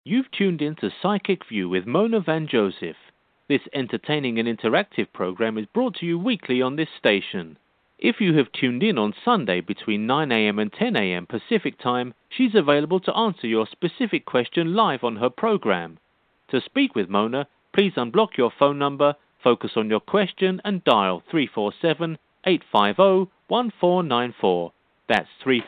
You've tuned in to Psychic View with Mona Van Joseph. This entertaining and interactive program is brought to you weekly on this station. If you have tuned in on Sunday between 9 a.m. and 10 a.m. Pacific Time, she's available to answer your specific question live on her program. To speak with Mona, please unblock your phone number, focus on your question, and dial 347-850-1494. That's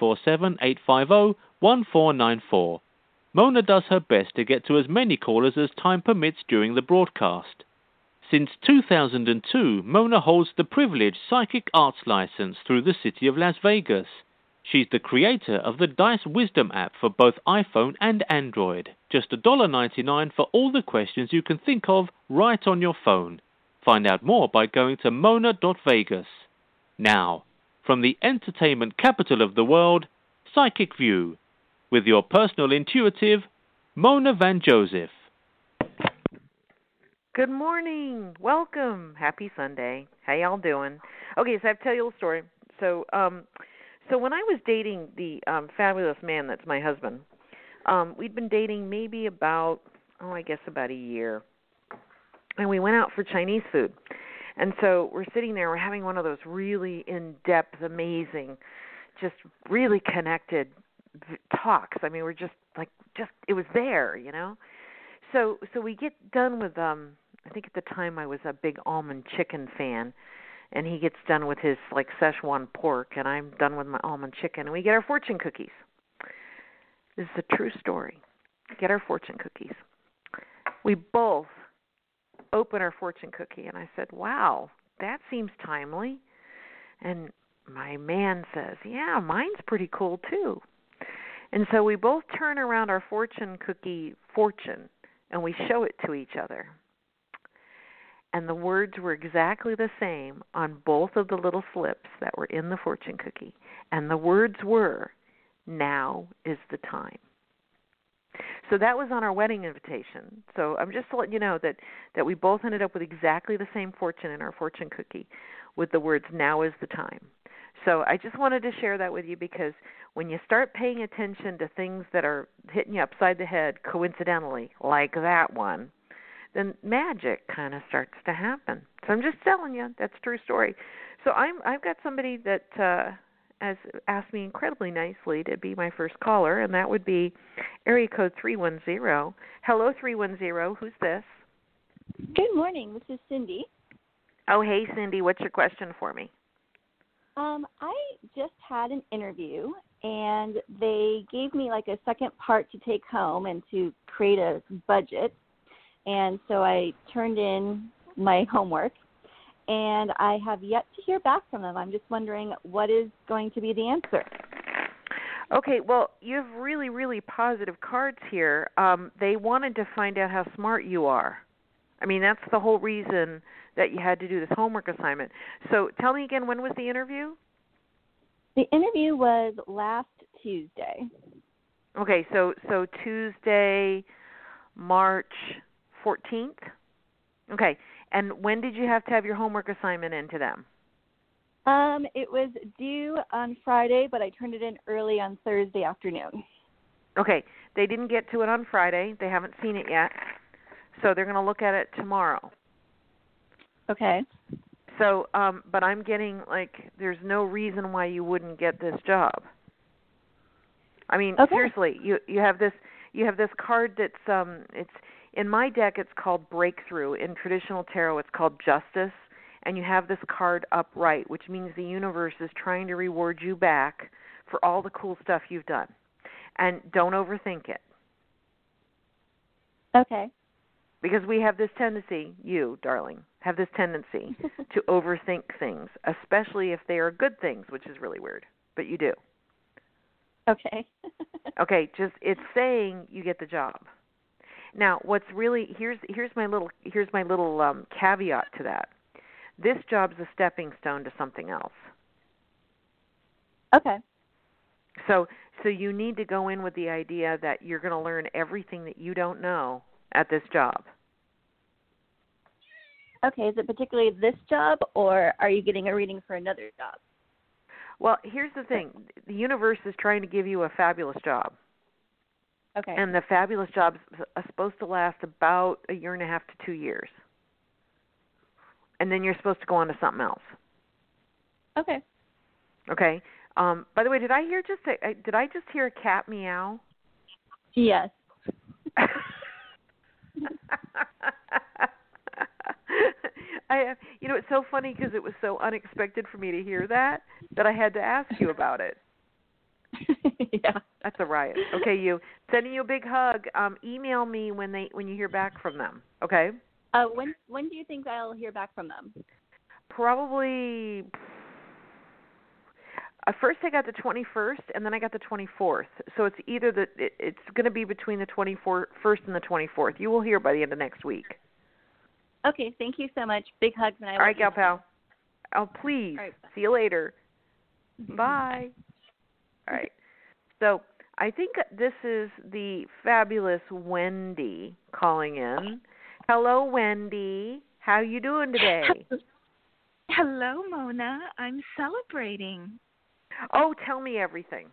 347-850-1494. Mona does her best to get to as many callers as time permits during the broadcast. Since 2002, Mona holds the privileged psychic arts license through the city of Las Vegas. She's the creator of the Dice Wisdom app for both iPhone and Android. Just $1.99 for all the questions you can think of right on your phone. Find out more by going to mona.vegas. Now, from the entertainment capital of the world, Psychic View, with your personal intuitive, Mona Van Joseph. Good morning. Welcome. Happy Sunday. How y'all doing? Okay, so I have to tell you a little story. So when I was dating the fabulous man that's my husband, we'd been dating maybe about a year. And we went out for Chinese food. And so we're sitting there, we're having one of those really in-depth, amazing, just really connected talks. I mean, we're just it was there, you know. So we get done with I think at the time I was a big almond chicken fan, and he gets done with his Szechuan pork, and I'm done with my almond chicken, and we get our fortune cookies. This is a true story. Get our fortune cookies. We both open our fortune cookie, and I said, "Wow, that seems timely." And my man says, "Yeah, mine's pretty cool too." And so we both turn around our fortune cookie fortune, and we show it to each other. And the words were exactly the same on both of the little slips that were in the fortune cookie. And the words were, "Now is the time." So that was on our wedding invitation. So I'm just to let you know that we both ended up with exactly the same fortune in our fortune cookie with the words, "Now is the time." So I just wanted to share that with you, because when you start paying attention to things that are hitting you upside the head coincidentally, like that one, then magic kind of starts to happen. So I'm just telling you, that's a true story. So I've got somebody that has asked me incredibly nicely to be my first caller, and that would be area code 310. Hello, 310. Who's this? Good morning. This is Cindy. Oh, hey, Cindy. What's your question for me? I just had an interview, and they gave me a second part to take home and to create a budget. And so I turned in my homework, and I have yet to hear back from them. I'm just wondering what is going to be the answer. Okay, well, you have really, really positive cards here. They wanted to find out how smart you are. I mean, that's the whole reason that you had to do this homework assignment. So tell me again, when was the interview? The interview was last Tuesday. Okay, so Tuesday, March 14th? Okay, and when did you have to have your homework assignment in to them? It was due on Friday, but I turned it in early on Thursday afternoon. Okay, they didn't get to it on Friday. They haven't seen it yet, so they're going to look at it tomorrow. Okay. So, but I'm getting there's no reason why you wouldn't get this job. I mean, okay. Seriously, you have this card that's it's in my deck. It's called Breakthrough. In traditional tarot, it's called Justice, and you have this card upright, which means the universe is trying to reward you back for all the cool stuff you've done. And don't overthink it. Okay. Because we have this tendency, you, darling, have this tendency to overthink things, especially if they are good things, which is really weird, but you do. Okay. Okay, just it's saying you get the job. Now, what's really here's my little caveat to that. This job's a stepping stone to something else. Okay. So you need to go in with the idea that you're going to learn everything that you don't know at this job. Okay, is it particularly this job, or are you getting a reading for another job? Well, here's the thing. The universe is trying to give you a fabulous job. Okay. And the fabulous job's supposed to last about a year and a half to 2 years. And then you're supposed to go on to something else. Okay. Okay. By the way, did I just hear a cat meow? Yes. It's so funny because it was so unexpected for me to hear that I had to ask you about it. Yeah. That's a riot. Okay, sending you a big hug. Email me when you hear back from them. Okay. When do you think I'll hear back from them? Probably. First, I got the 21st, and then I got the 24th. So it's either it's going to be between the 21st and the 24th. You will hear by the end of next week. Okay, thank you so much. Big hugs. And All right, gal pal. Oh, please. All right, see you later. Bye. All right. So I think this is the fabulous Wendy calling in. Hello, Wendy. How you doing today? Hello, Mona. I'm celebrating. Oh, tell me everything.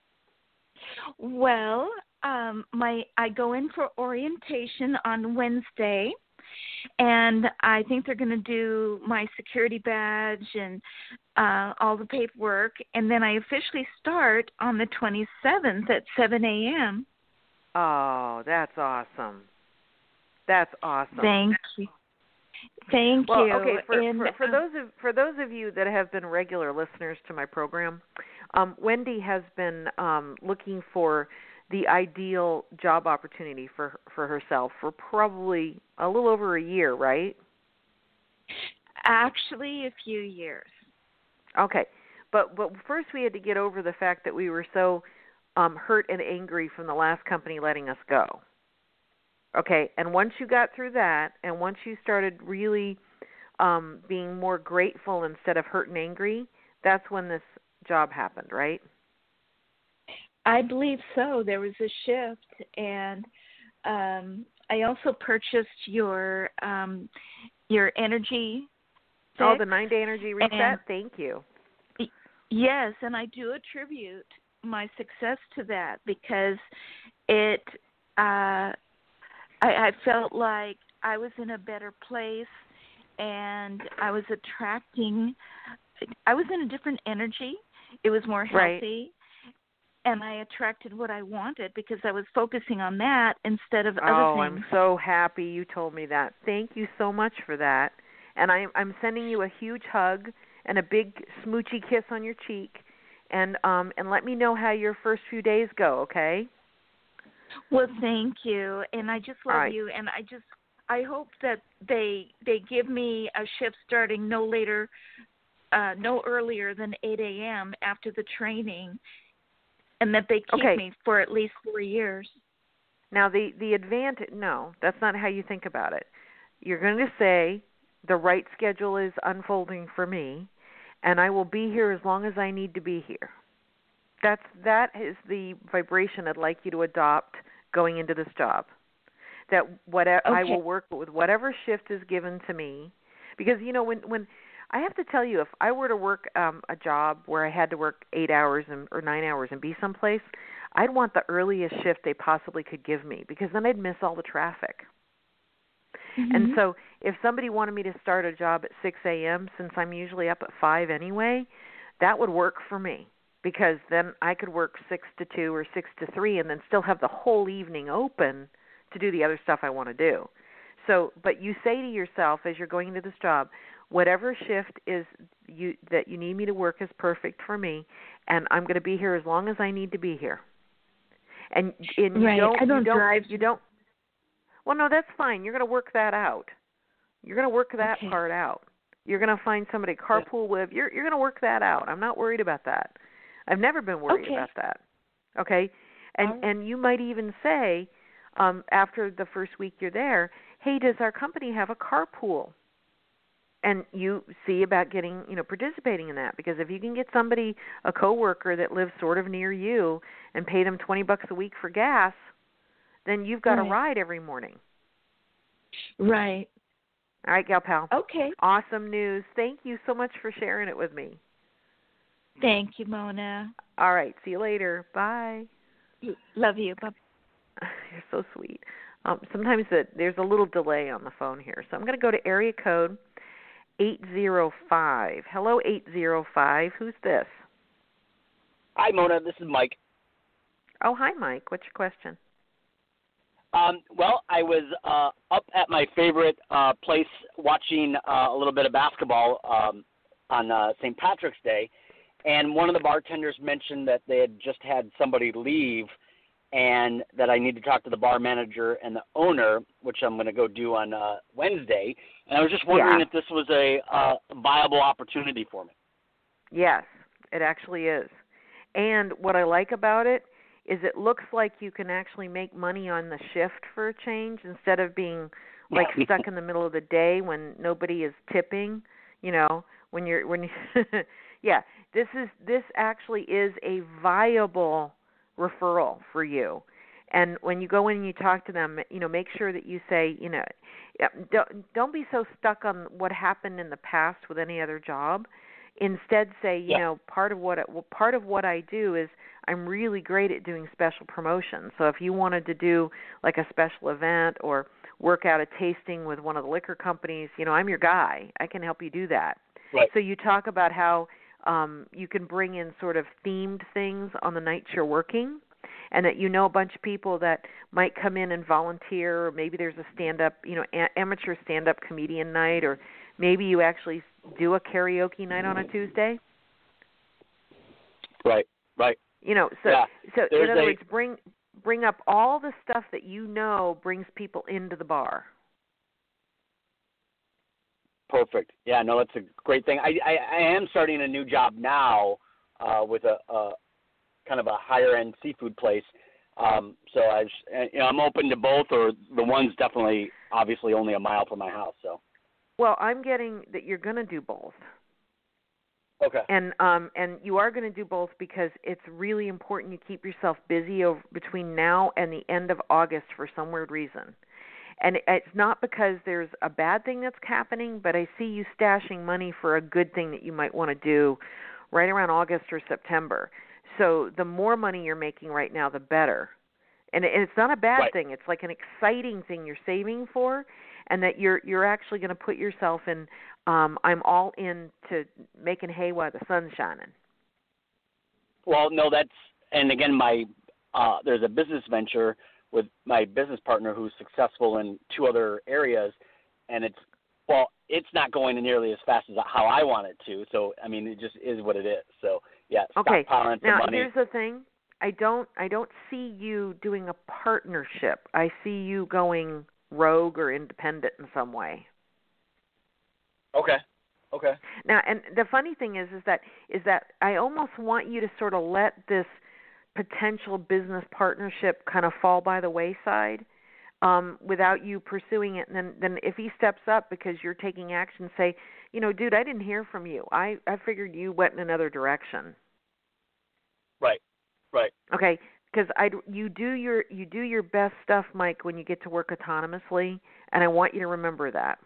Well, I go in for orientation on Wednesday, and I think they're going to do my security badge and all the paperwork, and then I officially start on the 27th at 7 a.m. Oh, that's awesome. That's awesome. Thank you. Thank well, you. Okay, and, for those of you that have been regular listeners to my program, Wendy has been looking for the ideal job opportunity for herself for probably a little over a year, right? Actually, a few years. Okay, but first we had to get over the fact that we were so hurt and angry from the last company letting us go. Okay, and once you got through that, and once you started really being more grateful instead of hurt and angry, that's when this job happened, right? I believe so. There was a shift, and I also purchased your energy fix. Oh, the 9-day energy reset? Thank you. Yes, and I do attribute my success to that because it I felt like I was in a better place, and I was in a different energy. It was more healthy, and I attracted what I wanted because I was focusing on that instead of other things. Oh, I'm so happy you told me that. Thank you so much for that. And I'm sending you a huge hug and a big smoochy kiss on your cheek, and let me know how your first few days go, okay? Well, thank you, and I just love you, and I hope that they give me a shift starting no earlier than 8 a.m. after the training, and that they keep me for at least 4 years. Now, the advantage, no, that's not how you think about it. You're going to say the right schedule is unfolding for me, and I will be here as long as I need to be here. That is the vibration I'd like you to adopt going into this job. That I will work with whatever shift is given to me, because when I have to tell you, if I were to work a job where I had to work 8 hours or 9 hours and be someplace, I'd want the earliest shift they possibly could give me, because then I'd miss all the traffic. Mm-hmm. And so if somebody wanted me to start a job at 6 a.m., since I'm usually up at 5 anyway, that would work for me, because then I could work 6 to 2 or 6 to 3 and then still have the whole evening open to do the other stuff I want to do. So, but you say to yourself as you're going into this job, whatever shift is that you need me to work is perfect for me, and I'm going to be here as long as I need to be here. And you don't. Well, no, that's fine. You're going to work that out. You're going to work that part out. You're going to find somebody to carpool with. You're going to work that out. I'm not worried about that. I've never been worried about that. Okay? And you might even say, after the first week you're there, hey, does our company have a carpool? And you see about getting, participating in that, because if you can get somebody, a coworker that lives sort of near you, and pay them $20 a week for gas, then you've got a ride every morning. Right. All right, gal pal. Okay. Awesome news. Thank you so much for sharing it with me. Thank you, Mona. All right. See you later. Bye. Love you. Bye. You're so sweet. Sometimes there's a little delay on the phone here, so I'm going to go to area code 805. Hello, 805. Who's this? Hi, Mona. This is Mike. Oh, hi, Mike. What's your question? Well, I was up at my favorite place watching a little bit of basketball on St. Patrick's Day, and one of the bartenders mentioned that they had just had somebody leave and that I need to talk to the bar manager and the owner, which I'm going to go do on Wednesday. And I was just wondering if this was a viable opportunity for me. Yes, it actually is. And what I like about it is it looks like you can actually make money on the shift for a change instead of being like stuck in the middle of the day when nobody is tipping, when you yeah, this actually is a viable referral for you. And when you go in and you talk to them, make sure that you say, don't be so stuck on what happened in the past with any other job. Instead say, part of what I do is I'm really great at doing special promotions. So if you wanted to do like a special event or work out a tasting with one of the liquor companies, I'm your guy. I can help you do that. Right. So you talk about how you can bring in sort of themed things on the nights you're working, and that a bunch of people that might come in and volunteer, or maybe there's a stand-up, amateur stand-up comedian night, or maybe you actually do a karaoke night on a Tuesday. Right. So in other words, bring up all the stuff that brings people into the bar. Perfect. Yeah, no, that's a great thing. I am starting a new job now with a kind of a higher end seafood place. So I'm open to both, or the one's definitely obviously only a mile from my house. So. Well, I'm getting that you're going to do both. Okay. And you are going to do both because it's really important you keep yourself busy between now and the end of August for some weird reason. And it's not because there's a bad thing that's happening, but I see you stashing money for a good thing that you might want to do right around August or September. So the more money you're making right now, the better. And it's not a bad thing. It's like an exciting thing you're saving for, and that you're actually going to put yourself in, I'm all in to making hay while the sun's shining. Well, no, and again, there's a business venture with my business partner who's successful in 2 other areas, and it's not going nearly as fast as how I want it to. So, I mean, it just is what it is. So, yeah, okay. Stockpiling Now, some money. Here's the thing. I don't see you doing a partnership. I see you going rogue or independent in some way. Okay. Now, and the funny thing is that I almost want you to sort of let this potential business partnership kind of fall by the wayside without you pursuing it. And then if he steps up because you're taking action, say, dude, I didn't hear from you. I figured you went in another direction. Right. Okay, because you do your best stuff, Mike, when you get to work autonomously, and I want you to remember that.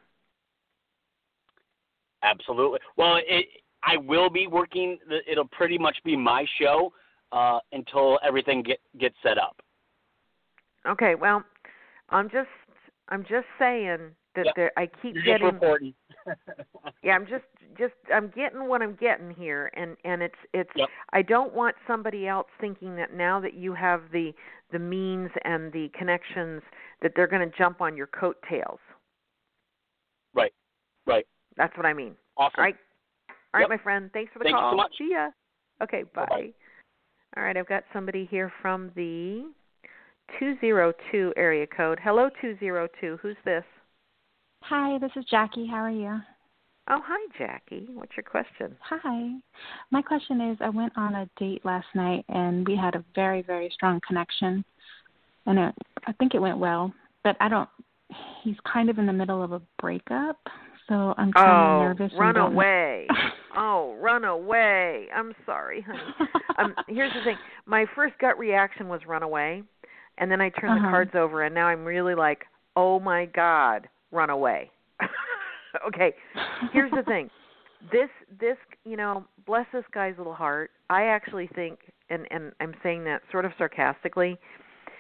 Absolutely. Well, I will be working. It'll pretty much be my show until everything gets set up. Okay. Well, I'm just saying that I keep You're getting. Just reporting. Yeah, I'm getting what I'm getting here, and it's. Yep. I don't want somebody else thinking that now that you have the means and the connections that they're going to jump on your coattails. Right. That's what I mean. Awesome. All right, my friend. Thanks for the call. Thank you so much. See ya. Okay, bye. Bye-bye. All right, I've got somebody here from the 202 area code. Hello, 202. Who's this? Hi, this is Jackie. How are you? Oh, hi, Jackie. What's your question? Hi. My question is, I went on a date last night, and we had a very, very strong connection. And I think it went well, but he's kind of in the middle of a breakup, so I'm kind of nervous. Run away. Run away. I'm sorry, honey. Here's the thing. My first gut reaction was run away, and then I turned the cards over, and now I'm really like, oh, my God, run away. Okay, here's the thing. This, bless this guy's little heart. I actually think, and I'm saying that sort of sarcastically,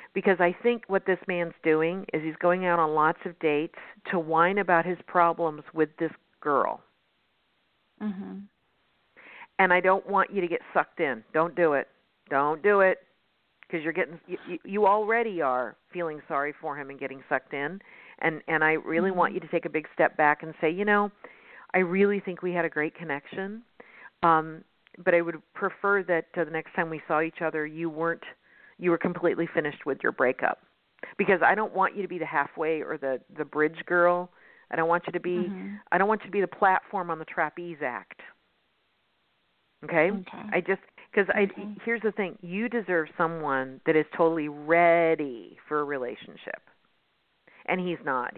because I think what this man's doing is he's going out on lots of dates to whine about his problems with this girl. Mhm. And I don't want you to get sucked in. Don't do it. Don't do it, because you already are feeling sorry for him and getting sucked in. And I really want you to take a big step back and say, I really think we had a great connection, but I would prefer that the next time we saw each other, you were completely finished with your breakup, because I don't want you to be the halfway or the bridge girl. I don't want you to be the platform on the trapeze act. Okay? Here's the thing. You deserve someone that is totally ready for a relationship. And he's not.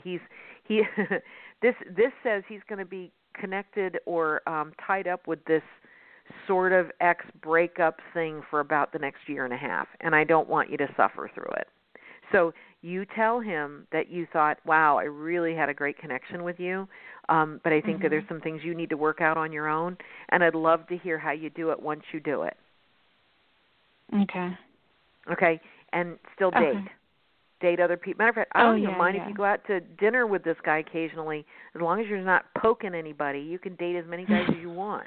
This says he's going to be connected or tied up with this sort of ex-breakup thing for about the next year and a half, and I don't want you to suffer through it. So you tell him that you thought, wow, I really had a great connection with you, but I think that there's some things you need to work out on your own, and I'd love to hear how you do it once you do it. Okay. Okay, and still date. Okay. Date other people. Matter of fact, I don't even mind yeah. if you go out to dinner with this guy occasionally. As long as you're not poking anybody, you can date as many guys as you want.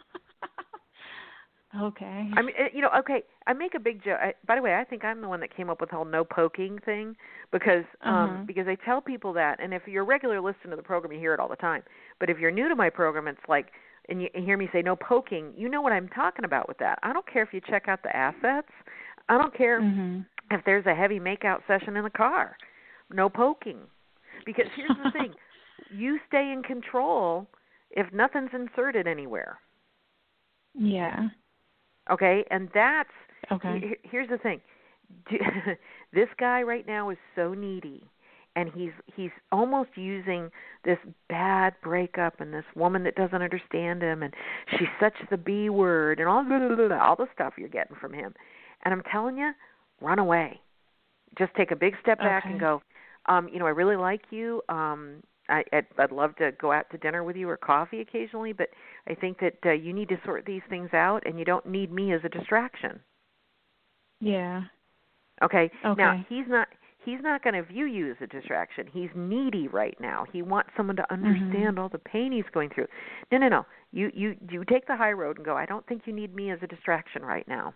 Okay. I mean, okay, I make a big joke. By the way, I think I'm the one that came up with the whole no poking thing because I tell people that, and if you're a regular listener to the program, you hear it all the time. But if you're new to my program, it's like, and you hear me say no poking, you know what I'm talking about with that. I don't care if you check out the assets. I don't care if there's a heavy makeout session in the car. No poking. Because here's the thing. You stay in control if nothing's inserted anywhere. Yeah. Okay? And that's, okay. Here's the thing. This guy right now is so needy, and he's almost using this bad breakup and this woman that doesn't understand him, and she's such the B word, and all the stuff you're getting from him. And I'm telling you, run away. Just take a big step back and go, I really like you. I'd love to go out to dinner with you or coffee occasionally, but I think that you need to sort these things out, and you don't need me as a distraction. Yeah. Okay. Now, he's not going to view you as a distraction. He's needy right now. He wants someone to understand all the pain he's going through. No. You take the high road and go, I don't think you need me as a distraction right now.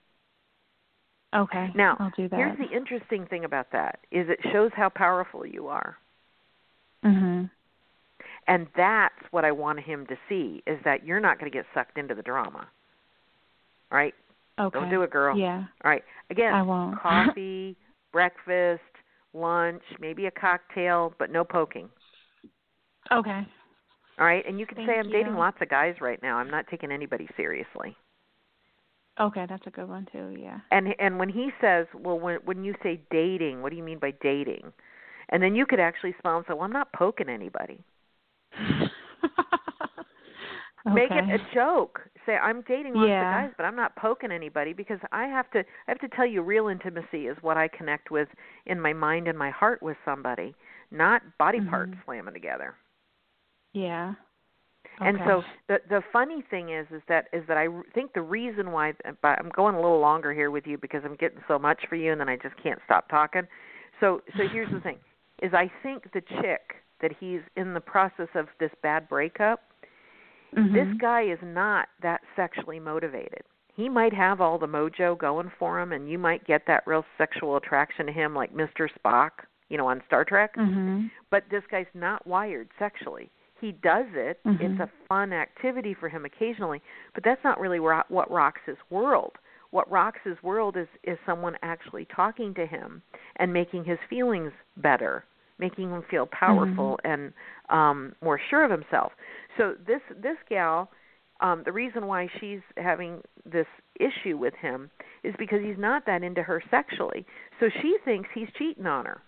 Okay. Now, I'll do that. Here's the interesting thing about that is it shows how powerful you are. Mhm. And that's what I want him to see, is that you're not going to get sucked into the drama. All right? Okay. Don't do it, girl. Yeah. All right. Again, I won't. coffee, breakfast, lunch, maybe a cocktail, but no poking. Okay. All right? And you can say, I'm dating you. lots of guys right now. I'm not taking anybody seriously. Okay, that's a good one too, yeah. And when he says, well, when you say dating, what do you mean by dating? And then you could actually smile and say, well, I'm not poking anybody. Okay. Make it a joke. Say, I'm dating lots of guys, but I'm not poking anybody, because I have to tell you, real intimacy is what I connect with in my mind and my heart with somebody, not body parts slamming together. Yeah. And so the funny thing is that I think the reason why, I'm going a little longer here with you because I'm getting so much for you, and then I just can't stop talking. So here's the thing, is I think the chick that he's in the process of this bad breakup, this guy is not that sexually motivated. He might have all the mojo going for him, and you might get that real sexual attraction to him like Mr. Spock, on Star Trek. But this guy's not wired sexually. He does it. It's a fun activity for him occasionally, but that's not really what rocks his world. What rocks his world is someone actually talking to him and making his feelings better, making him feel powerful and more sure of himself. So this gal, the reason why she's having this issue with him is because he's not that into her sexually. So she thinks he's cheating on her.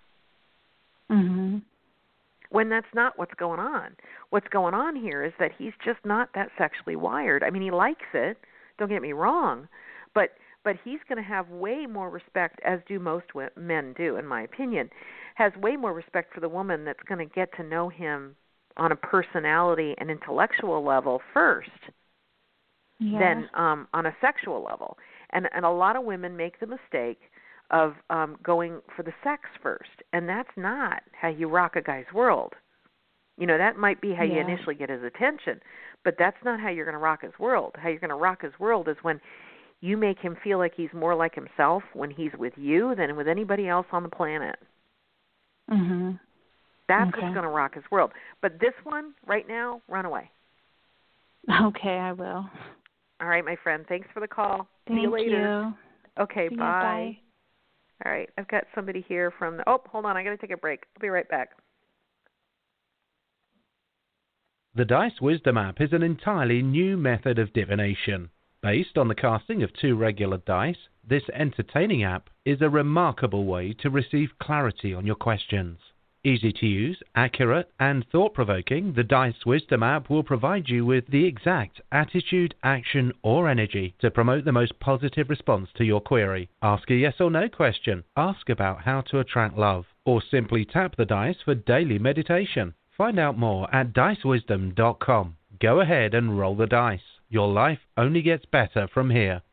When that's not what's going on. What's going on here is that he's just not that sexually wired. I mean, he likes it, don't get me wrong, but he's going to have way more respect, as do most men do, in my opinion, has way more respect for the woman that's going to get to know him on a personality and intellectual level first than on a sexual level. And a lot of women make the mistake of going for the sex first, and that's not how you rock a guy's world. You know, that might be how you initially get his attention, but that's not how you're going to rock his world. How you're going to rock his world is when you make him feel like he's more like himself when he's with you than with anybody else on the planet. Mhm. That's what's going to rock his world. But this one, right now, run away. Okay, I will. All right, my friend. Thanks for the call. Thank See you later. you. Okay, See you, bye. All right, I've got somebody here from the... Oh, hold on. I got to take a break. I'll be right back. The Dice Wisdom app is an entirely new method of divination. Based on the casting of 2 regular dice, this entertaining app is a remarkable way to receive clarity on your questions. Easy to use, accurate, and thought-provoking, the Dice Wisdom app will provide you with the exact attitude, action, or energy to promote the most positive response to your query. Ask a yes or no question, ask about how to attract love, or simply tap the dice for daily meditation. Find out more at dicewisdom.com. Go ahead and roll the dice. Your life only gets better from here.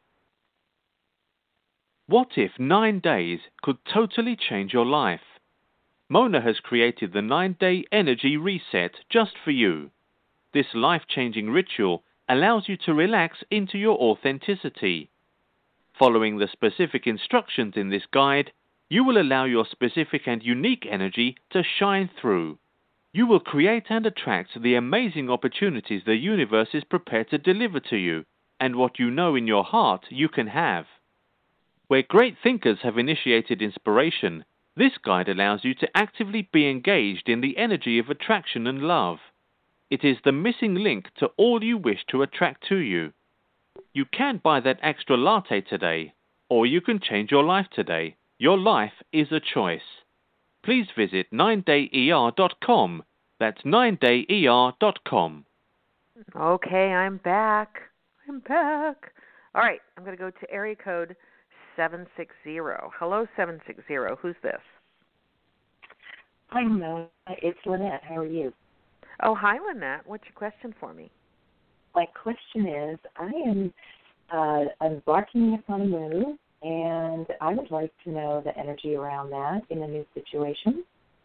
What if 9 days could totally change your life? Mona has created the 9-day energy reset just for you. This life-changing ritual allows you to relax into your authenticity. Following the specific instructions in this guide, you will allow your specific and unique energy to shine through. You will create and attract the amazing opportunities the universe is prepared to deliver to you, and what you know in your heart you can have. Where great thinkers have initiated inspiration, this guide allows you to actively be engaged in the energy of attraction and love. It is the missing link to all you wish to attract to you. You can buy that extra latte today, or you can change your life today. Your life is a choice. Please visit 9dayer.com. That's 9dayer.com. Okay, I'm back. All right, I'm going to go to area code 760. Hello, 760. Who's this? Hi, Mona. It's Lynette. How are you? Oh, hi, Lynette. What's your question for me? My question is, I am embarking upon a move, and I would like to know the energy around that in a new situation.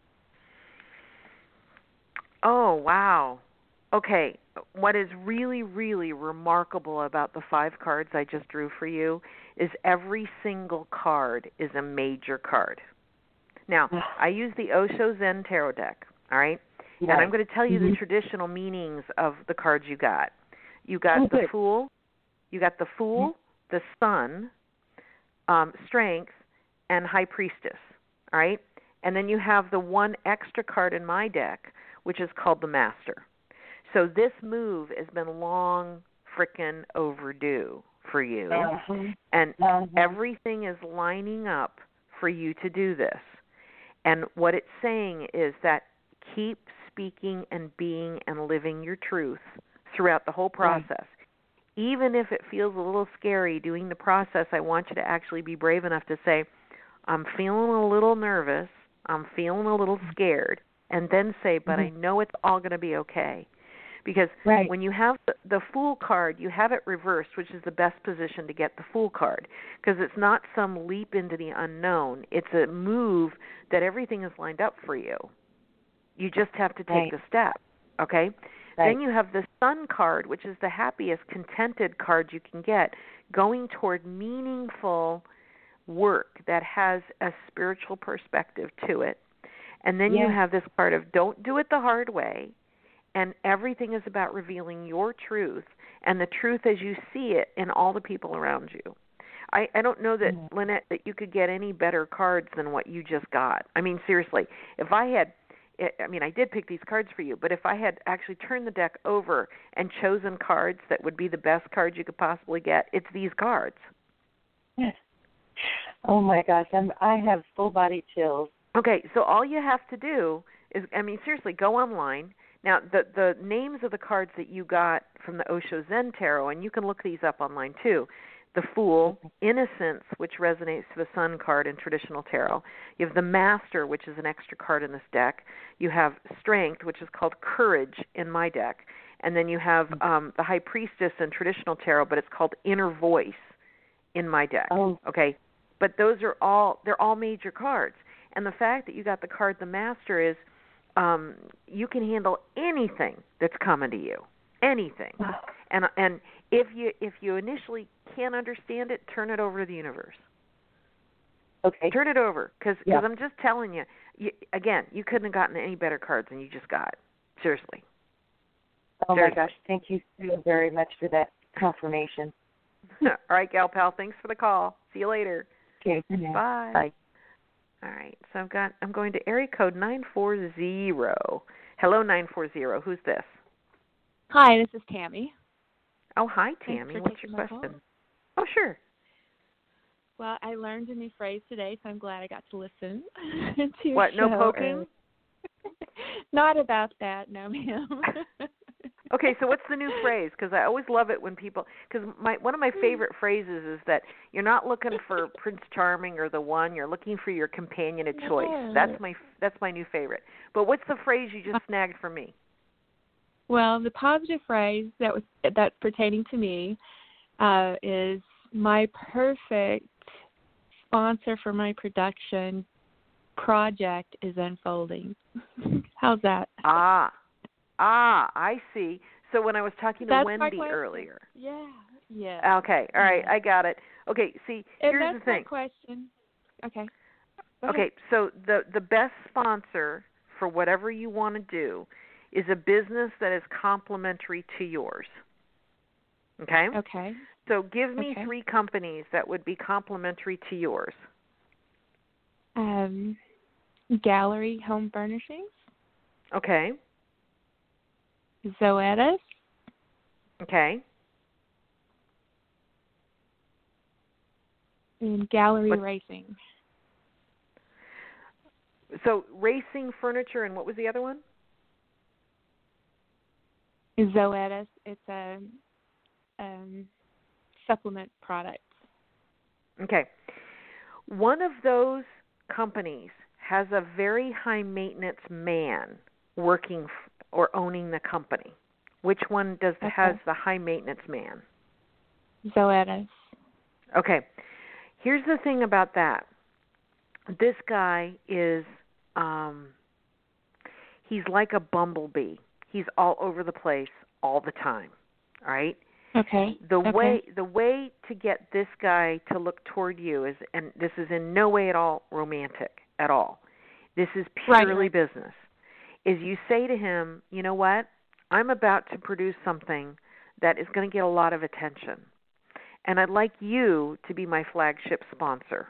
Oh, wow. Okay, what is really, really remarkable about the 5 cards I just drew for you is every single card is a major card. Now, I use the Osho Zen Tarot deck, all right? And I'm going to tell you the traditional meanings of the cards you got. You got the Fool, the Sun, Strength, and High Priestess, all right? And then you have the one extra card in my deck, which is called the Master. So this move has been long frickin' overdue for you. And everything is lining up for you to do this. And what it's saying is that keep speaking and being and living your truth throughout the whole process. Even if it feels a little scary doing the process, I want you to actually be brave enough to say, I'm feeling a little nervous, I'm feeling a little scared, and then say, but I know it's all going to be okay. Because when you have the Fool card, you have it reversed, which is the best position to get the Fool card, because it's not some leap into the unknown. It's a move that everything is lined up for you. You just have to take the step, okay? Then you have the Sun card, which is the happiest, contented card you can get, going toward meaningful work that has a spiritual perspective to it. And then you have this part of don't do it the hard way, and everything is about revealing your truth and the truth as you see it in all the people around you. I don't know that, Lynette, that you could get any better cards than what you just got. I mean, seriously, if I had, I mean, I did pick these cards for you, but if I had actually turned the deck over and chosen cards that would be the best cards you could possibly get, it's these cards. Oh, my gosh, I have full-body chills. Okay, so all you have to do is, I mean, seriously, go online. Now, the names of the cards that you got from the Osho Zen Tarot, and you can look these up online too. The Fool, Innocence, which resonates to the Sun card in traditional tarot. You have the Master, which is an extra card in this deck. You have Strength, which is called Courage in my deck. And then you have the High Priestess in traditional tarot, but it's called Inner Voice in my deck. Okay? but they're all major cards. And the fact that you got the card the Master is you can handle anything that's coming to you. Anything. And if you initially can't understand it, turn it over to the universe. Okay. Turn it over, because I'm just telling you, again, you couldn't have gotten any better cards than you just got. Seriously. Oh, my gosh. Thank you so very much for that confirmation. All right, Gal Pal. Thanks for the call. See you later. Okay. Bye. Bye. All right. So I'm going to area code 940. Hello, 940. Who's this? Hi, this is Tammy. Oh, hi, Tammy. What's your question? Oh, sure. Well, I learned a new phrase today, so I'm glad I got to listen to your What, show. no poking? Not about that, no, ma'am. Okay, so what's the new phrase? Because I always love it when people, because one of my favorite phrases is that you're not looking for Prince Charming or the one, you're looking for your companion of choice. That's my new favorite. But what's the phrase you just snagged for me? Well, the positive phrase that's pertaining to me is my perfect sponsor for my production project is unfolding. How's that? I see. So when I was talking to Wendy earlier. Yeah. Okay, all right, I got it. Okay, see, here's the thing. My question. Okay. Okay, so the best sponsor for whatever you want to do is a business that is complementary to yours. Okay? Okay. So give me 3 companies that would be complementary to yours. Gallery Home Furnishings. Okay. Zoetis. Okay. And Gallery Racing. So racing furniture, and what was the other one? Zoetis. It's a supplement product. Okay. One of those companies has a very high maintenance man working or owning the company. Which one has the high maintenance man? Zoetis. Okay. Here's the thing about that. This guy is he's like a bumblebee. He's all over the place all the time. All right? Okay. The way to get this guy to look toward you is, and this is in no way at all romantic at all. This is purely business. Is you say to him, you know what? I'm about to produce something that is going to get a lot of attention, and I'd like you to be my flagship sponsor.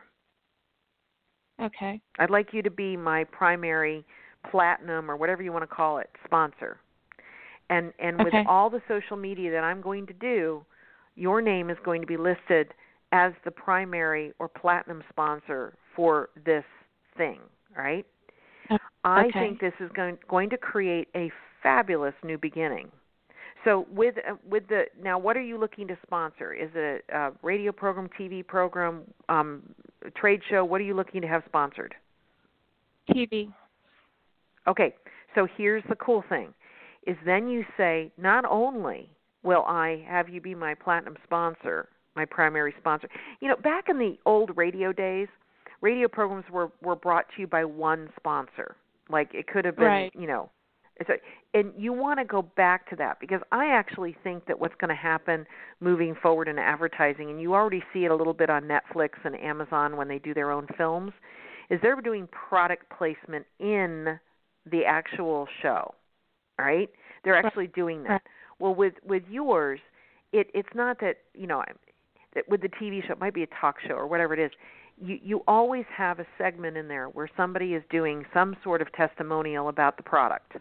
Okay. I'd like you to be my primary platinum or whatever you want to call it sponsor. And with all the social media that I'm going to do, your name is going to be listed as the primary or platinum sponsor for this thing, right? I think this is going to create a fabulous new beginning. So with the now, what are you looking to sponsor? Is it a radio program, TV program, trade show? What are you looking to have sponsored? TV. Okay, so here's the cool thing. Is then you say, not only will I have you be my platinum sponsor, my primary sponsor. You know, back in the old radio days, radio programs were brought to you by one sponsor. Like it could have been, you know. And you want to go back to that, because I actually think that what's going to happen moving forward in advertising, and you already see it a little bit on Netflix and Amazon when they do their own films, is they're doing product placement in the actual show. All right? They're actually doing that. Well, with yours, it's not that, you know, that with the TV show, it might be a talk show or whatever it is, you always have a segment in there where somebody is doing some sort of testimonial about the product.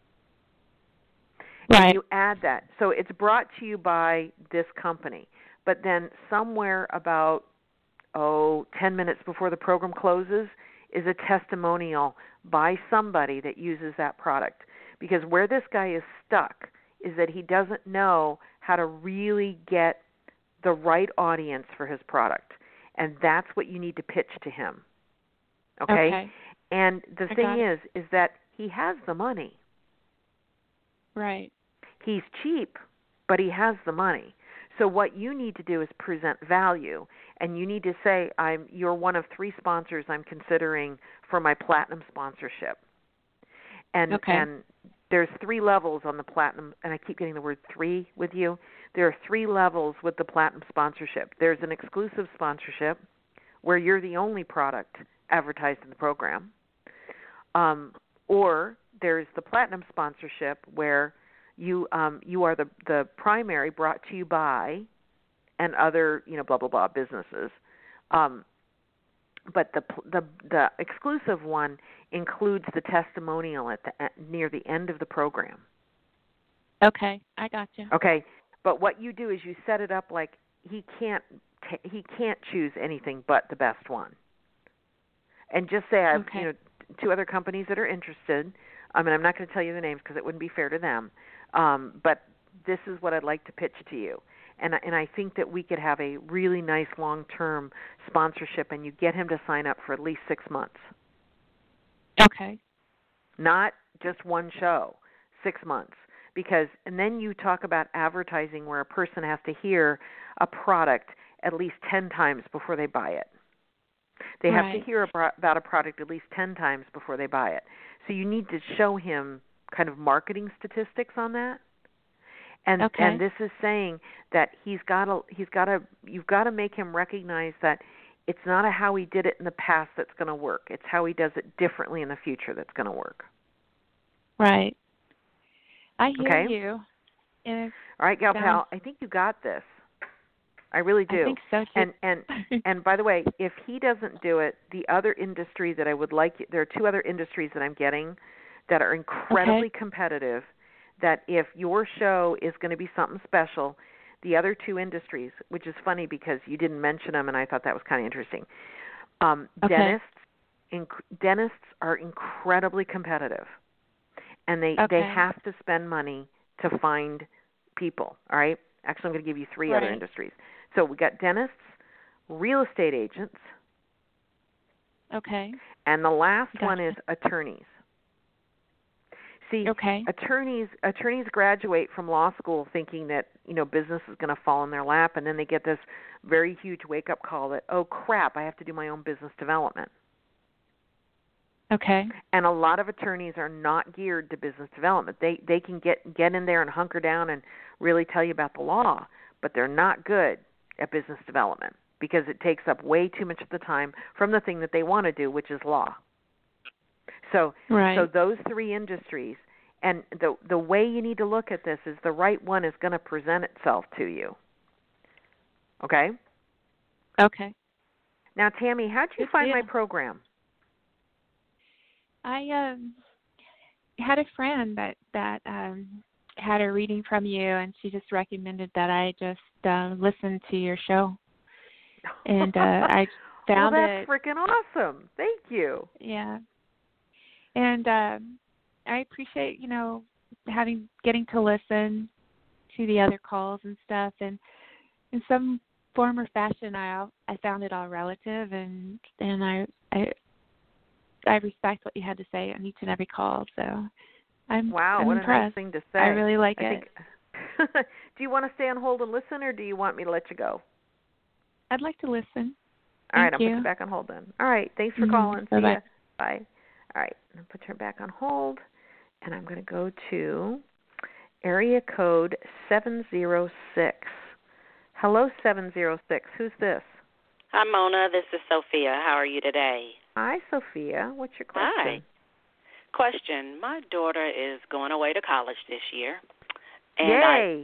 And you add that. So it's brought to you by this company. But then somewhere about, 10 minutes before the program closes is a testimonial by somebody that uses that product. Because where this guy is stuck is that he doesn't know how to really get the right audience for his product. And that's what you need to pitch to him. Okay? And the thing is that he has the money. Right. He's cheap, but he has the money. So what you need to do is present value, and you need to say, you're one of 3 sponsors I'm considering for my platinum sponsorship. And there's 3 levels on the platinum, and I keep getting the word 3 with you. There are 3 levels with the platinum sponsorship. There's an exclusive sponsorship where you're the only product advertised in the program. Or there's the platinum sponsorship where you are the primary, brought to you by, and other blah blah blah businesses. But the exclusive one includes the testimonial near the end of the program. Okay, I got you. Okay, but what you do is you set it up like he can't choose anything but the best one. And just say I have 2 other companies that are interested. I mean, I'm not going to tell you the names because it wouldn't be fair to them. But this is what I'd like to pitch to you. And I think that we could have a really nice long-term sponsorship, and you get him to sign up for at least 6 months. Okay. Not just one show, 6 months. And then you talk about advertising where a person has to hear a product at least 10 times before they buy it. They have to hear about a product at least 10 times before they buy it. So you need to show him kind of marketing statistics on that. And this is saying that you've got to make him recognize that it's not how he did it in the past that's going to work. It's how he does it differently in the future that's going to work. Right. I hear you. All right, gal pal, I think you got this. I really do. I think so too. And by the way, if he doesn't do it, the other industry that I would like, there are 2 other industries that I'm getting that are incredibly competitive, that if your show is going to be something special, the other 2 industries, which is funny because you didn't mention them and I thought that was kind of interesting. Dentists are incredibly competitive, and they have to spend money to find people, all right? Actually, I'm going to give you 3 other industries. So we got dentists, real estate agents. Okay. And the last one is attorneys. See, attorneys graduate from law school thinking that, business is going to fall in their lap, and then they get this very huge wake-up call that, oh, crap, I have to do my own business development. Okay. And a lot of attorneys are not geared to business development. They can get in there and hunker down and really tell you about the law, but they're not good at business development because it takes up way too much of the time from the thing that they want to do, which is law. So those 3 industries, and the way you need to look at this is the right one is going to present itself to you. Okay? Okay. Now, Tammy, how'd you find my program? I had a friend that had a reading from you, and she just recommended that I just listen to your show. And I found that's freaking awesome. Thank you. Yeah. And I appreciate, getting to listen to the other calls and stuff. And in some form or fashion, I found it all relative, and I respect what you had to say on each and every call. So I'm what impressed. A nice thing to say. I really like it. Do you want to stay on hold and listen, or do you want me to let you go? I'd like to listen. All right, I'll put you back on hold then. All right, thanks for calling. Bye-bye. See ya. Bye. All right, I'll put her back on hold, and I'm going to go to area code 706. Hello, 706. Who's this? Hi, Mona. This is Sophia. How are you today? Hi, Sophia. What's your question? Hi. Question. My daughter is going away to college this year. And Yay.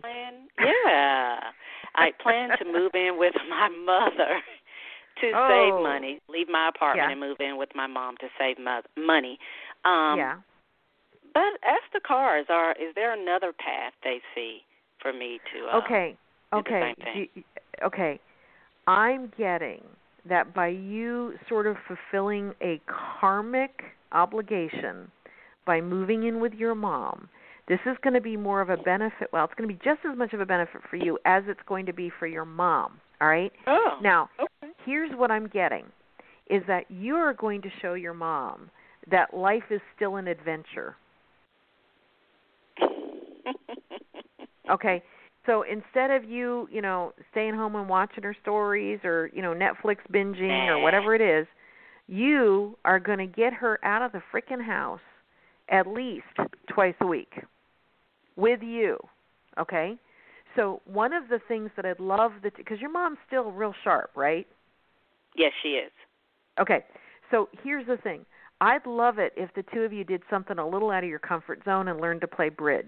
I plan to move in with my mother to save money, leave my apartment and move in with my mom to save money. But as the cars is there another path they see for me to do the same thing? I'm getting that by you sort of fulfilling a karmic obligation by moving in with your mom, this is going to be more of a benefit. Well, it's going to be just as much of a benefit for you as it's going to be for your mom, all right? Oh, now, here's what I'm getting, is that you're going to show your mom that life is still an adventure. Okay? So instead of you, staying home and watching her stories or, Netflix binging or whatever it is, you are going to get her out of the freaking house at least twice a week with you, okay? So one of the things that I'd love, because your mom's still real sharp, right? Yes, she is. Okay, so here's the thing. I'd love it if the two of you did something a little out of your comfort zone and learned to play bridge.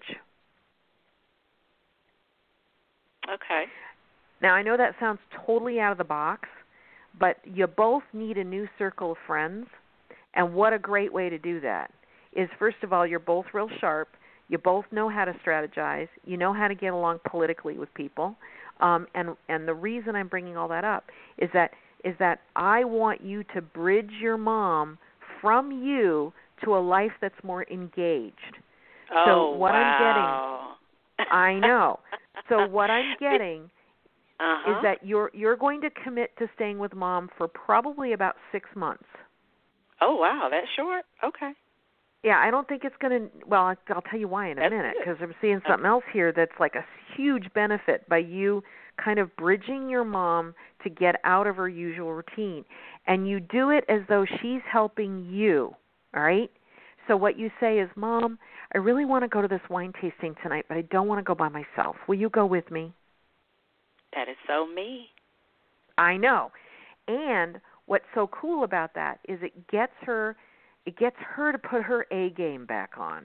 Okay. Now, I know that sounds totally out of the box, but you both need a new circle of friends, and what a great way to do that is, first of all, you're both real sharp. You both know how to strategize. You know how to get along politically with people. And the reason I'm bringing all that up is that I want you to bridge your mom from you to a life that's more engaged. Oh, so what wow. I'm getting, I know. So what I'm getting is that you're going to commit to staying with mom for probably about 6 months. Oh, wow, that's short? Okay. Yeah, I don't think it's going to, well, I'll tell you why in a minute, because I'm seeing something else here that's like a huge benefit by you kind of bridging your mom to get out of her usual routine. And you do it as though she's helping you, all right? So what you say is, Mom, I really want to go to this wine tasting tonight, but I don't want to go by myself. Will you go with me? That is so me. I know. And what's so cool about that is it gets her to put her A game back on.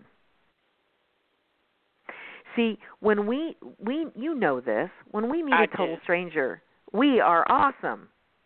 See, when we you know this, when we meet a total stranger, we are awesome.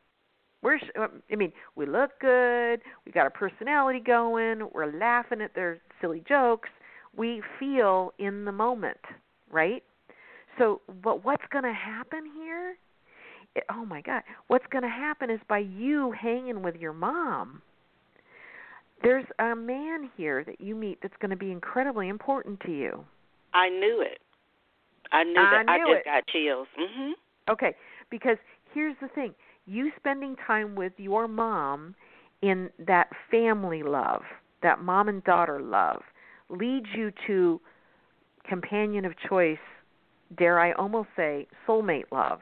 We look good, we got our personality going, we're laughing at their silly jokes, we feel in the moment, right? So, but what's going to happen here? Oh my God, what's going to happen is by you hanging with your mom, there's a man here that you meet that's going to be incredibly important to you. I knew it. I just got chills. Mm-hmm. Okay, because here's the thing. You spending time with your mom in that family love, that mom and daughter love, leads you to companion of choice, dare I almost say, soulmate love.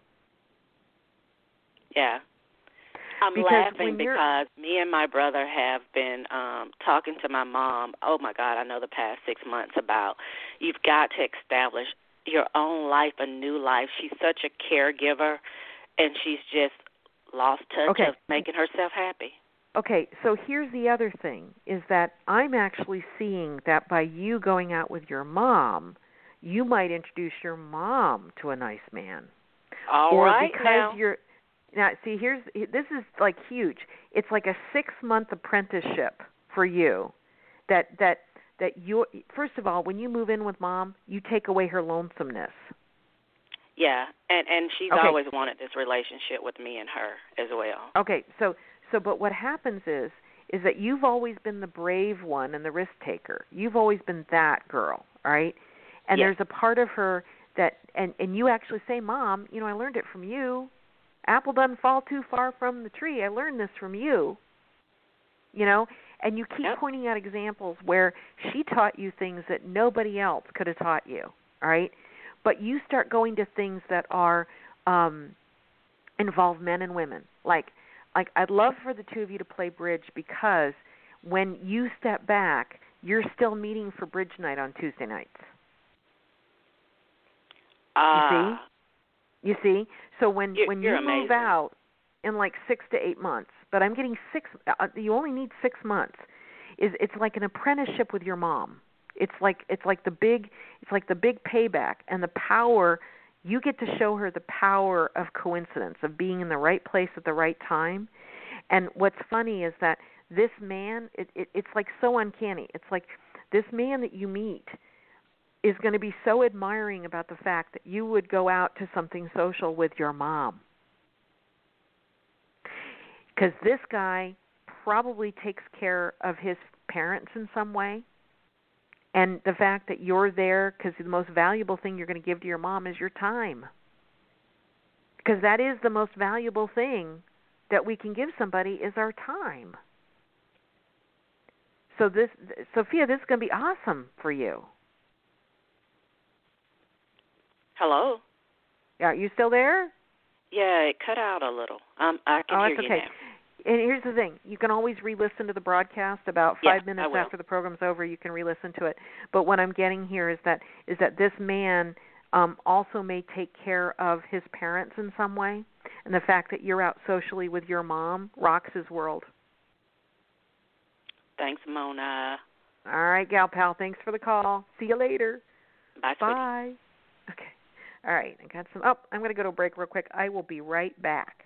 Yeah. I'm laughing because me and my brother have been talking to my mom, oh, my God, I know the past 6 months, about you've got to establish your own life, a new life. She's such a caregiver, and she's just lost touch of making herself happy. Okay, so here's the other thing, is that I'm actually seeing that by you going out with your mom, you might introduce your mom to a nice man. All right, now. Now, see, this is like huge. It's like a 6-month apprenticeship for you. That you, first of all, when you move in with mom, you take away her lonesomeness. Yeah, and she's always wanted this relationship with me and her as well. Okay, so but what happens is that you've always been the brave one and the risk taker. You've always been that girl, all right? And there's a part of her that, and you actually say, Mom, I learned it from you. Apple doesn't fall too far from the tree. I learned this from you. And you keep pointing out examples where she taught you things that nobody else could have taught you, all right? But you start going to things that are involve men and women. Like I'd love for the two of you to play bridge, because when you step back, you're still meeting for bridge night on Tuesday nights. You see? So when you move out in like 6 to 8 months, but I'm getting 6. You only need 6 months. It's like an apprenticeship with your mom. It's like the big payback, and the power. You get to show her the power of coincidence, of being in the right place at the right time. And what's funny is that this man, it's like so uncanny. It's like this man that you meet is going to be so admiring about the fact that you would go out to something social with your mom. Because this guy probably takes care of his parents in some way. And the fact that you're there, because the most valuable thing you're going to give to your mom is your time. Because that is the most valuable thing that we can give somebody, is our time. So Sophia, this is going to be awesome for you. Hello? Yeah, are you still there? Yeah, it cut out a little. I can hear you okay. now. And here's the thing. You can always re-listen to the broadcast. About 5 minutes after the program's over, you can re-listen to it. But what I'm getting here is that this man also may take care of his parents in some way. And the fact that you're out socially with your mom rocks his world. Thanks, Mona. All right, gal pal. Thanks for the call. See you later. Bye, Bye. Okay. All right. I got some. Oh, I'm going to go to a break real quick. I will be right back.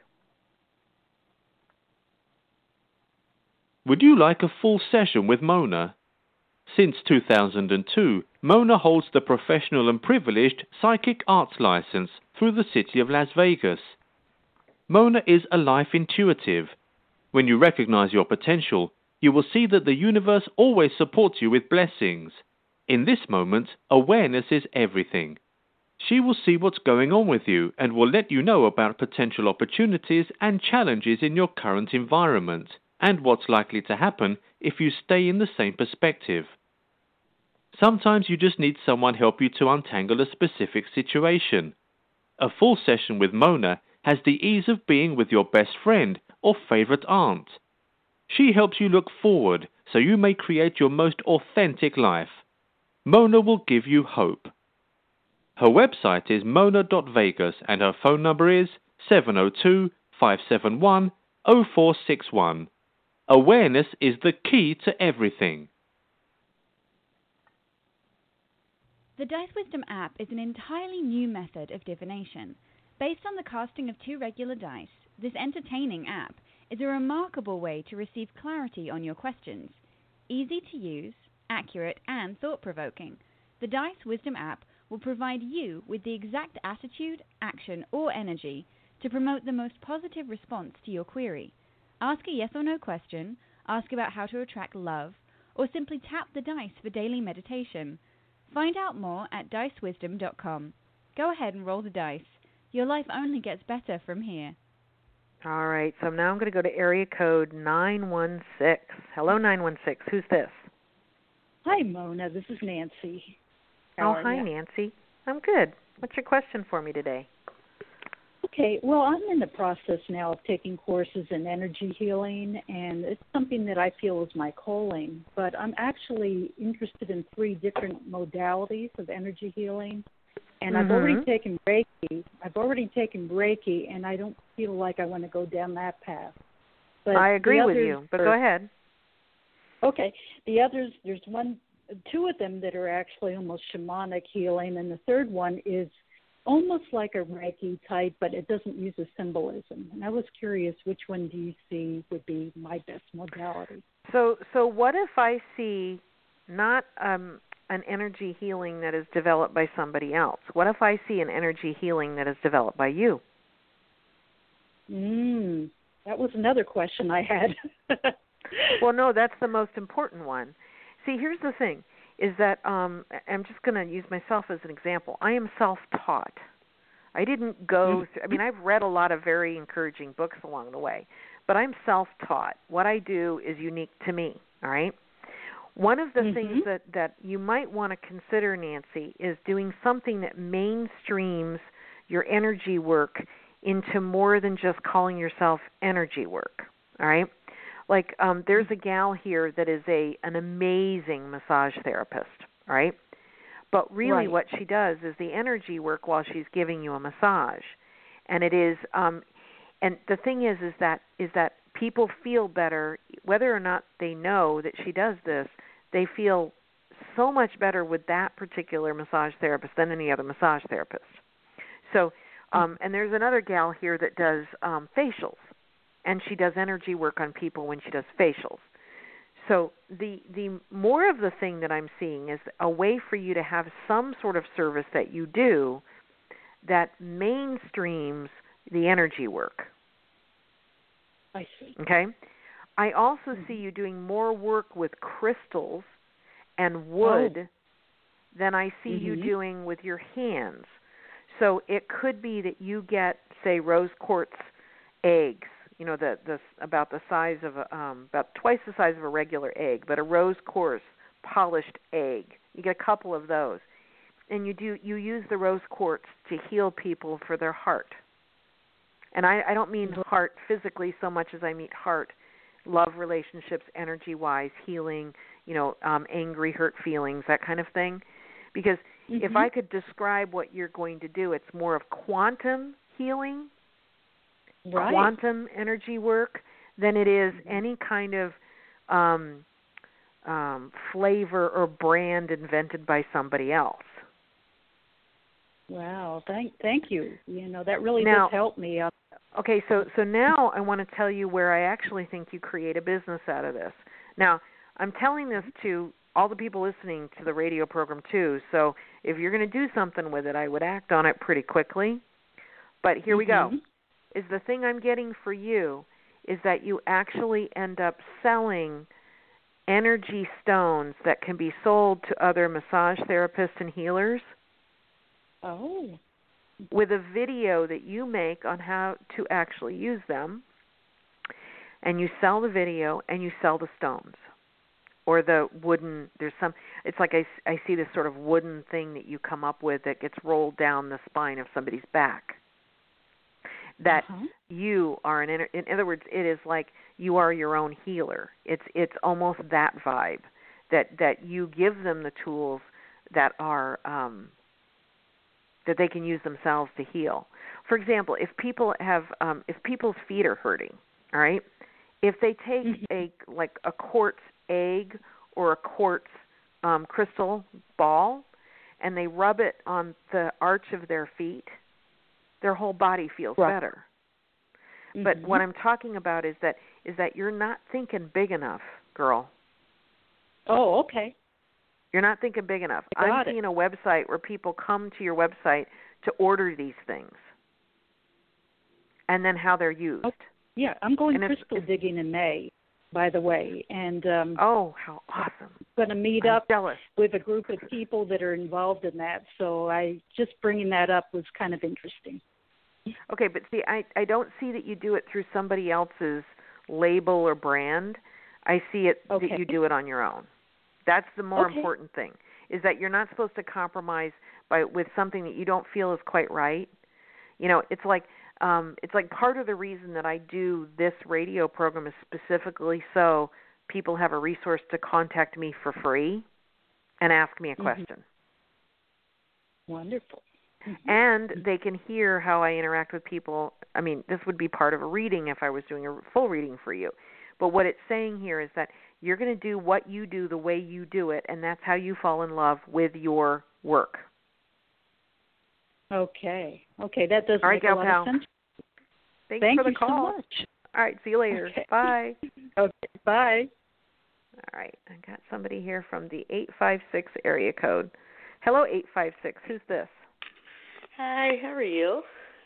Would you like a full session with Mona? Since 2002, Mona holds the professional and privileged psychic arts license through the city of Las Vegas. Mona is a life intuitive. When you recognize your potential, you will see that the universe always supports you with blessings. In this moment, awareness is everything. She will see what's going on with you and will let you know about potential opportunities and challenges in your current environment, and what's likely to happen if you stay in the same perspective. Sometimes you just need someone help you to untangle a specific situation. A full session with Mona has the ease of being with your best friend or favorite aunt. She helps you look forward so you may create your most authentic life. Mona will give you hope. Her website is mona.vegas and her phone number is 702-571-0461. Awareness is the key to everything. The Dice Wisdom app is an entirely new method of divination. Based on the casting of 2 regular dice, this entertaining app is a remarkable way to receive clarity on your questions. Easy to use, accurate, and thought-provoking, the Dice Wisdom app will provide you with the exact attitude, action, or energy to promote the most positive response to your query. Ask a yes or no question, ask about how to attract love, or simply tap the dice for daily meditation. Find out more at dicewisdom.com. Go ahead and roll the dice. Your life only gets better from here. All right, so now I'm going to go to area code 916. Hello, 916. Who's this? Hi, Mona. This is Nancy. Hi, Nancy. I'm good. What's your question for me today? Okay, well, I'm in the process now of taking courses in energy healing, and it's something that I feel is my calling. But I'm actually interested in 3 different modalities of energy healing, and I've already taken Reiki. And I don't feel like I want to go down that path. But I agree with you, but go ahead. Okay, the others, there's 2 of them that are actually almost shamanic healing, and the third one is almost like a Reiki type, but it doesn't use a symbolism. And I was curious, which one do you see would be my best modality? So what if I see not an energy healing that is developed by somebody else? What if I see an energy healing that is developed by you? That was another question I had. Well, no, that's the most important one. See, here's the thing, is that I'm just going to use myself as an example. I am self-taught. I didn't go through, I mean, I've read a lot of very encouraging books along the way, but I'm self-taught. What I do is unique to me, all right? One of the things that you might want to consider, Nancy, is doing something that mainstreams your energy work into more than just calling yourself energy work, all right? Like there's a gal here that is an amazing massage therapist, right? But really what she does is the energy work while she's giving you a massage. And it is and the thing is that people feel better whether or not they know that she does this. They feel so much better with that particular massage therapist than any other massage therapist. So and there's another gal here that does facials. And she does energy work on people when she does facials. So the more of the thing that I'm seeing is a way for you to have some sort of service that you do that mainstreams the energy work. I see. Okay? I also see you doing more work with crystals and wood than I see you doing with your hands. So it could be that you get, say, rose quartz eggs. You know, the about the size of about twice the size of a regular egg, but a rose quartz polished egg. You get a couple of those, and you use the rose quartz to heal people for their heart. And I don't mean heart physically so much as I mean heart, love relationships, energy-wise, healing, angry, hurt feelings, that kind of thing. Because if I could describe what you're going to do, it's more of quantum healing, quantum energy work, than it is any kind of flavor or brand invented by somebody else. Wow, thank you. That really does help me. Okay, so now I want to tell you where I actually think you create a business out of this. Now, I'm telling this to all the people listening to the radio program too, so if you're going to do something with it, I would act on it pretty quickly. But here we go. Is the thing I'm getting for you is that you actually end up selling energy stones that can be sold to other massage therapists and healers. Oh. With a video that you make on how to actually use them, and you sell the video and you sell the stones or the wooden. It's like I see this sort of wooden thing that you come up with that gets rolled down the spine of somebody's back. That you are in other words, it is like you are your own healer. It's almost that vibe that you give them the tools that are that they can use themselves to heal. For example, if people have if people's feet are hurting, all right, if they take a quartz egg or a quartz crystal ball and they rub it on the arch of their feet, their whole body feels better. But what I'm talking about is that you're not thinking big enough, girl. Oh, okay. You're not thinking big enough. I'm seeing a website where people come to your website to order these things, and then how they're used. Oh, yeah, I'm going crystal digging in May, by the way, and oh, how awesome! I'm going to meet up with a group of people that are involved in that. So just bringing that up was kind of interesting. Okay, but see, I don't see that you do it through somebody else's label or brand. I see it that you do it on your own. That's the more important thing, is that you're not supposed to compromise with something that you don't feel is quite right. It's like part of the reason that I do this radio program is specifically so people have a resource to contact me for free and ask me a question. Wonderful. And they can hear how I interact with people. I mean, this would be part of a reading if I was doing a full reading for you. But what it's saying here is that you're going to do what you do the way you do it, and that's how you fall in love with your work. Okay, that does make a lot of sense. Thanks for the call. So much. All right, see you later. Okay. Bye. Okay, bye. All right, I got somebody here from the 856 area code. Hello, 856. Who's this? Hi, how are you?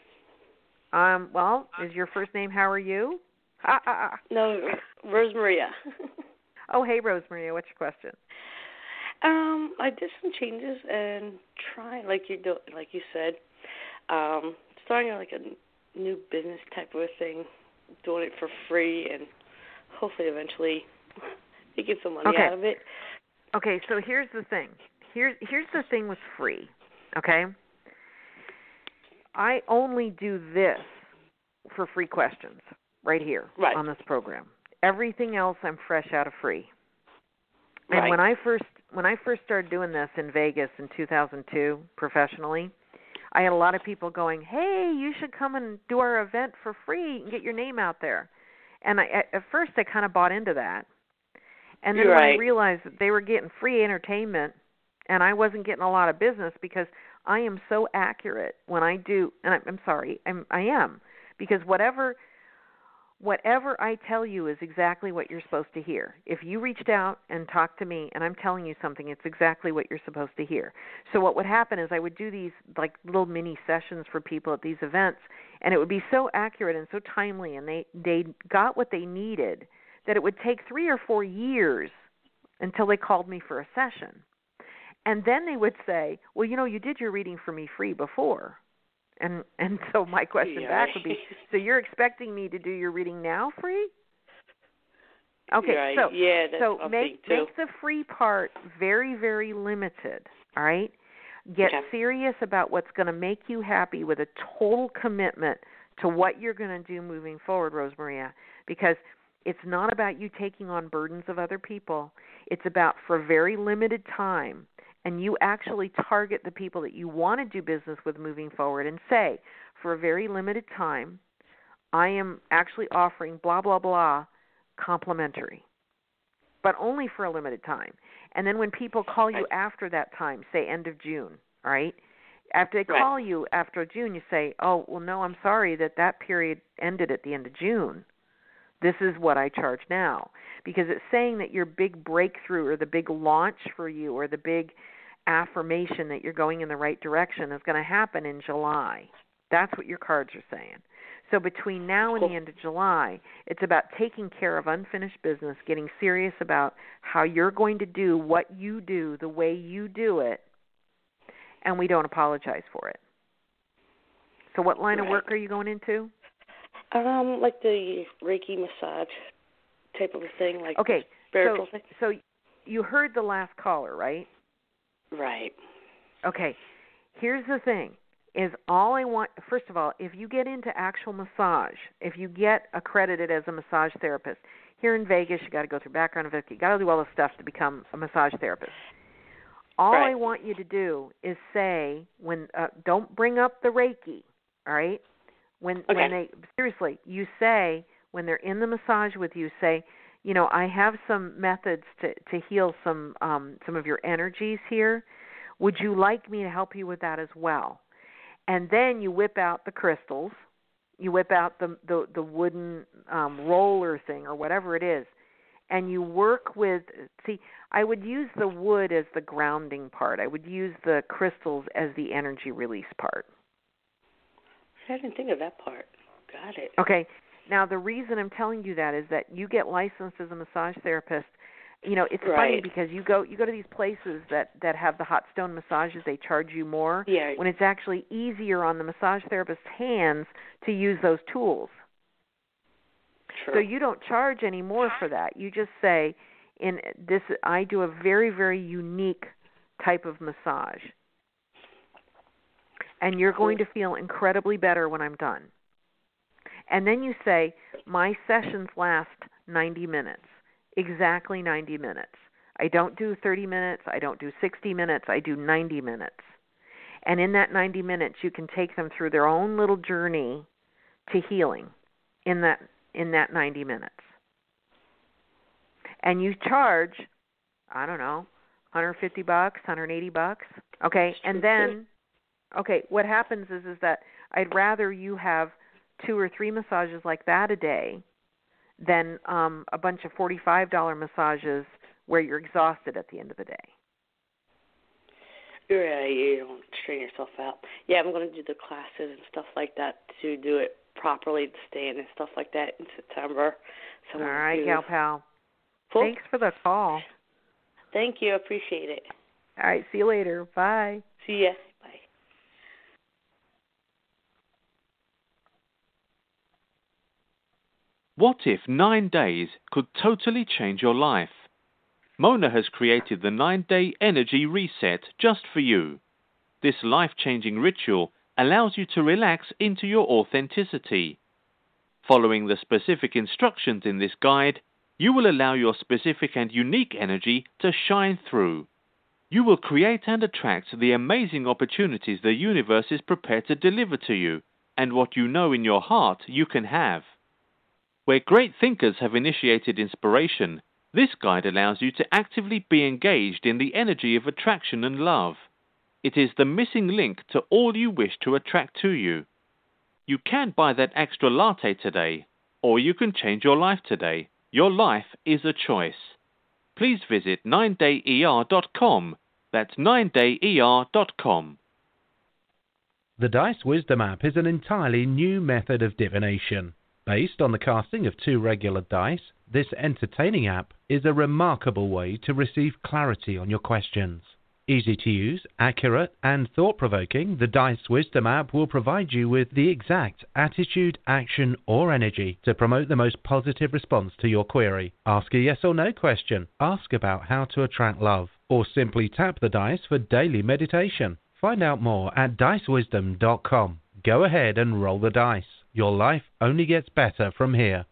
Well, is your first name How are you? No, Rosemaria. Oh, hey, Rosemaria. What's your question? I did some changes and trying, like you said, starting like a new business type of a thing, doing it for free, and hopefully eventually making some money out of it. Okay, so here's the thing. Here's the thing with free. Okay, I only do this for free questions right here on this program. Everything else I'm fresh out of free. And when I first started doing this in Vegas in 2002 professionally, I had a lot of people going, "Hey, you should come and do our event for free and get your name out there." And at first I kind of bought into that. And then when I realized that they were getting free entertainment and I wasn't getting a lot of business because I am so accurate when I do, and I'm sorry, I am, because whatever I tell you is exactly what you're supposed to hear. If you reached out and talked to me and I'm telling you something, it's exactly what you're supposed to hear. So what would happen is I would do these like little mini sessions for people at these events, and it would be so accurate and so timely, and they got what they needed, that it would take 3 or 4 years until they called me for a session. And then they would say, "Well, you did your reading for me free before." And so my question back would be, so you're expecting me to do your reading now free? Okay, that's so make the free part very, very limited, all right? Get serious about what's going to make you happy with a total commitment to what you're going to do moving forward, Rosemaria, because it's not about you taking on burdens of other people. It's about for a very limited time, and you actually target the people that you want to do business with moving forward and say, for a very limited time, I am actually offering blah, blah, blah complimentary, but only for a limited time. And then when people call you after that time, say end of June, all right? After they call you after June, you say, oh, well, no, I'm sorry that period ended at the end of June. This is what I charge now. Because it's saying that your big breakthrough or the big launch for you or the big affirmation that you're going in the right direction is going to happen in July. That's what your cards are saying. So between now and the end of July, it's about taking care of unfinished business, getting serious about how you're going to do what you do the way you do it, and we don't apologize for it. So what line of work are you going into? Like the Reiki massage type of a thing, like spiritual thing. So you heard the last caller, right? Right. Okay. Here's the thing. Is all I want, first of all, if you get into actual massage, if you get accredited as a massage therapist, here in Vegas, you got to go through background of it, you got to do all this stuff to become a massage therapist. All I want you to do is say, don't bring up the Reiki, all right? When they, seriously, you say, when they're in the massage with you, say, you know, I have some methods to heal some of your energies here. Would you like me to help you with that as well? And then you whip out the crystals, you whip out the wooden roller thing or whatever it is, and you work with, I would use the wood as the grounding part. I would use the crystals as the energy release part. I didn't think of that part. Got it. Okay. Now, the reason I'm telling you that is that you get licensed as a massage therapist. You know, it's funny because you go to these places that have the hot stone massages, they charge you more when it's actually easier on the massage therapist's hands to use those tools. True. So you don't charge any more for that. You just say, I do a very, very unique type of massage. And you're going to feel incredibly better when I'm done. And then you say, my sessions last 90 minutes. Exactly 90 minutes. I don't do 30 minutes. I don't do 60 minutes. I do 90 minutes. And in that 90 minutes, you can take them through their own little journey to healing in that 90 minutes. And you charge, I don't know, $150, $180. Okay, and then, what happens is that I'd rather you have 2 or 3 massages like that a day than a bunch of $45 massages where you're exhausted at the end of the day. Yeah, you don't strain yourself out. Yeah, I'm going to do the classes and stuff like that to do it properly, to stand and stuff like that in September. So all right, gal pal. Cool. Thanks for the call. Thank you. I appreciate it. All right, see you later. Bye. See ya. Bye. What if 9 days could totally change your life? Mona has created the 9-day energy reset just for you. This life-changing ritual allows you to relax into your authenticity. Following the specific instructions in this guide, you will allow your specific and unique energy to shine through. You will create and attract the amazing opportunities the universe is prepared to deliver to you, and what you know in your heart you can have. Where great thinkers have initiated inspiration, this guide allows you to actively be engaged in the energy of attraction and love. It is the missing link to all you wish to attract to you. You can buy that extra latte today, or you can change your life today. Your life is a choice. Please visit 9dayer.com. That's 9dayer.com. The Dice Wisdom app is an entirely new method of divination. Based on the casting of 2 regular dice, this entertaining app is a remarkable way to receive clarity on your questions. Easy to use, accurate, and thought-provoking, the Dice Wisdom app will provide you with the exact attitude, action, or energy to promote the most positive response to your query. Ask a yes or no question, ask about how to attract love, or simply tap the dice for daily meditation. Find out more at dicewisdom.com. Go ahead and roll the dice. Your life only gets better from here.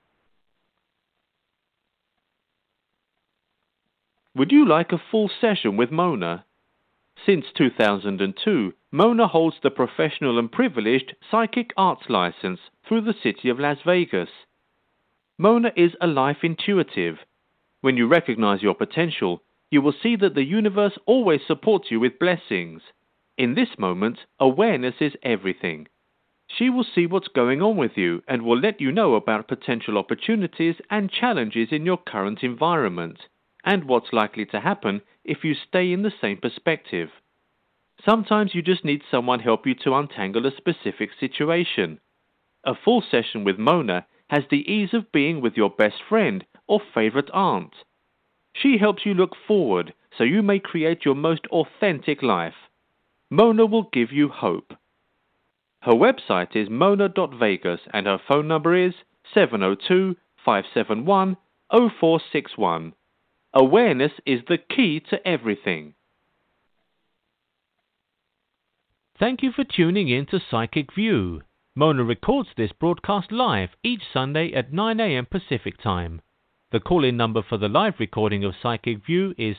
Would you like a full session with Mona? Since 2002, Mona holds the professional and privileged psychic arts license through the city of Las Vegas. Mona is a life intuitive. When you recognize your potential, you will see that the universe always supports you with blessings. In this moment, awareness is everything. She will see what's going on with you and will let you know about potential opportunities and challenges in your current environment, and what's likely to happen if you stay in the same perspective. Sometimes you just need someone help you to untangle a specific situation. A full session with Mona has the ease of being with your best friend or favorite aunt. She helps you look forward so you may create your most authentic life. Mona will give you hope. Her website is mona.vegas and her phone number is 702-571-0461. Awareness is the key to everything. Thank you for tuning in to Psychic View. Mona records this broadcast live each Sunday at 9 a.m. Pacific Time. The call-in number for the live recording of Psychic View is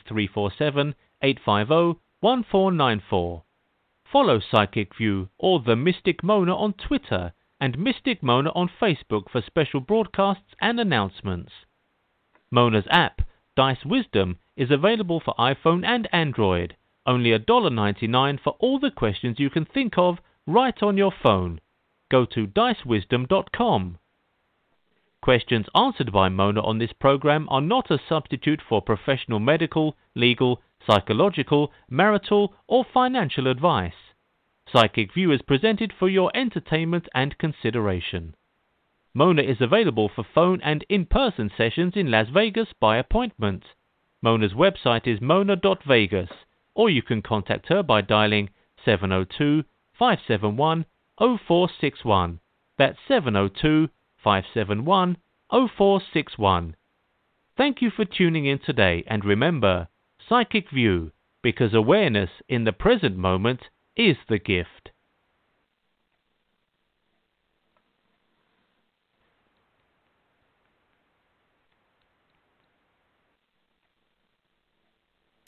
347-850-1494. Follow Psychic View or The Mystic Mona on Twitter and Mystic Mona on Facebook for special broadcasts and announcements. Mona's app, Dice Wisdom, is available for iPhone and Android. Only $1.99 for all the questions you can think of right on your phone. Go to dicewisdom.com. Questions answered by Mona on this program are not a substitute for professional medical, legal, psychological, marital, or financial advice. Psychic View is presented for your entertainment and consideration. Mona is available for phone and in-person sessions in Las Vegas by appointment. Mona's website is mona.vegas, or you can contact her by dialing 702-571-0461. That's 702-571-0461. Thank you for tuning in today, and remember, Psychic View, because awareness in the present moment is the gift.